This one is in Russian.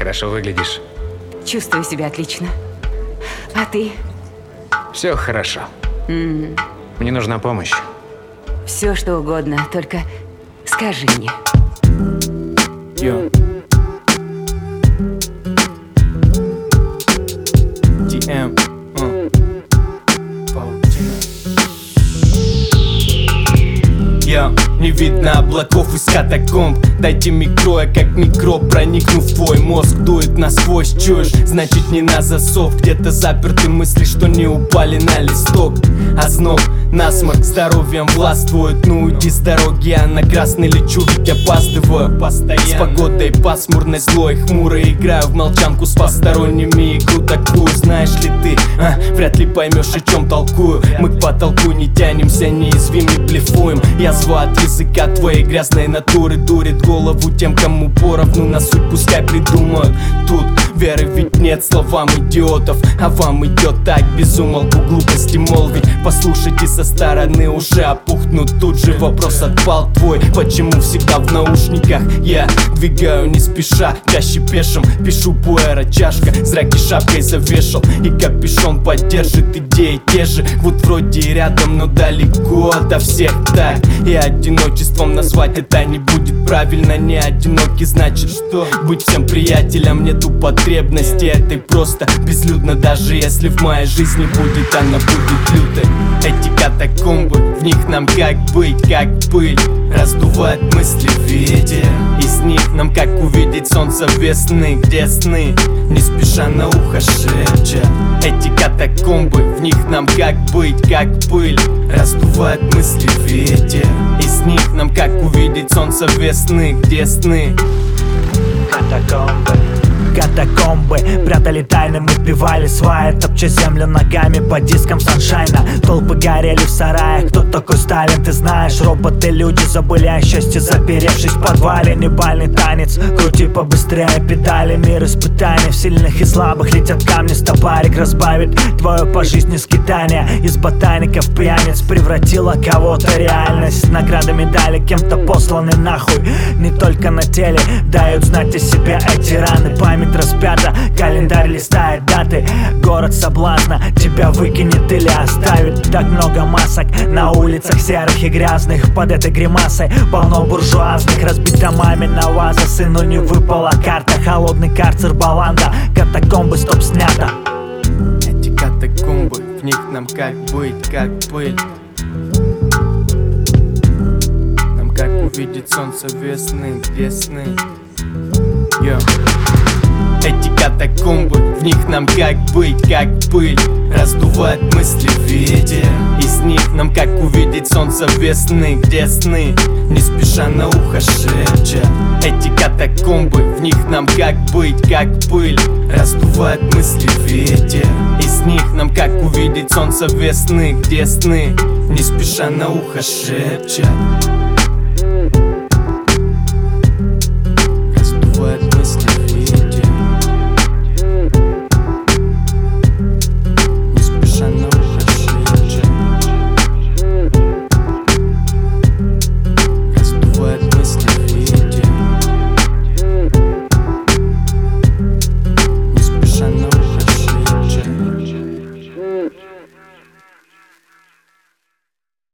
хорошо выглядишь. Чувствую себя отлично. А ты? Все хорошо. Мне нужна помощь. Все, что угодно, только скажи мне. Yo. DM. Не видно облаков из катакомб. Дайте микро, я как микроб проникну в твой мозг. Дует насквозь, чуешь? Значит не на засов. Где-то заперты мысли, что не упали на листок. Озноб, насморк, здоровьем властвует. Ну уйди с дороги, я на красный лечу, ведь опаздываю постоянно. С погодой пасмурной, злой, хмурой. Играю в молчанку с посторонними. Игру такую знаешь ли ты? Вряд ли поймешь, о чем толкую. Мы к потолку не тянемся, неизвим, не блефуем. Язва от языка твоей грязной натуры дурит голову тем, кому поровну на суть пускай придумают. Тут веры ведь нет словам идиотов, а вам идет так без умолку глупости молвить. Послушайте со стороны, уже опухнут. Тут же вопрос отпал твой: почему всегда в наушниках? Я двигаю не спеша, чаще пешим. Пишу пуэра, чашка, зраки шапкой завешал. И капюшон поддержит идеи те же. Вот вроде и рядом, но далеко ото всех так. И одиночеством назвать это не будет правильно. Не одинокий значит, что быть всем приятелям нету потребности. Это просто безлюдно, даже если в моей жизни будет, она будет лютой. Эти катакомбы, в них нам как быть, как пыль. Раздувает мысли ветер. Из них нам как увидеть солнце весны, где сны не спеша на ухо шепчет. Эти катакомбы, в них нам как быть, как пыль. Раздувает мысли ветер. Из них нам как увидеть солнце весны, где сны. Катакомбы, прятали тайны, мы пивали сваи, топча землю ногами по дискам саншайна. Толпы горели в сараях, кто такой Сталин, ты знаешь? Роботы, люди забыли о счастье, заперевшись в подвале. Не бальный танец, крути побыстрее педали. Мир испытаний, в сильных и слабых летят камни. Стопарик разбавит твое по жизни скитание. Из ботаников пьяниц превратила кого-то реальность. Награды, медали кем-то посланы нахуй. Не только на теле дают знать о себе эти раны. Память распята, календарь листает даты. Город соблазна тебя выкинет или оставит. Так много масок на улицах серых и грязных. Под этой гримасой полно буржуазных. Разбит домами на ваза, сыну не выпала карта. Холодный карцер Баланда, катакомбы, стоп, снято. Эти катакомбы, в них нам как быть, как пыль. Нам как увидеть солнце весны, где сны. Йо. Эти катакомбы, в них нам как быть, как пыль. Раздувает мысли ветер. Из них нам как увидеть солнце весны, где сны не спеша на ухо шепчет. Эти катакомбы, в них нам как быть, как пыль. Раздувает мысли ветер. Из них нам как увидеть солнце весны, где сны не спеша на ухо шепчет.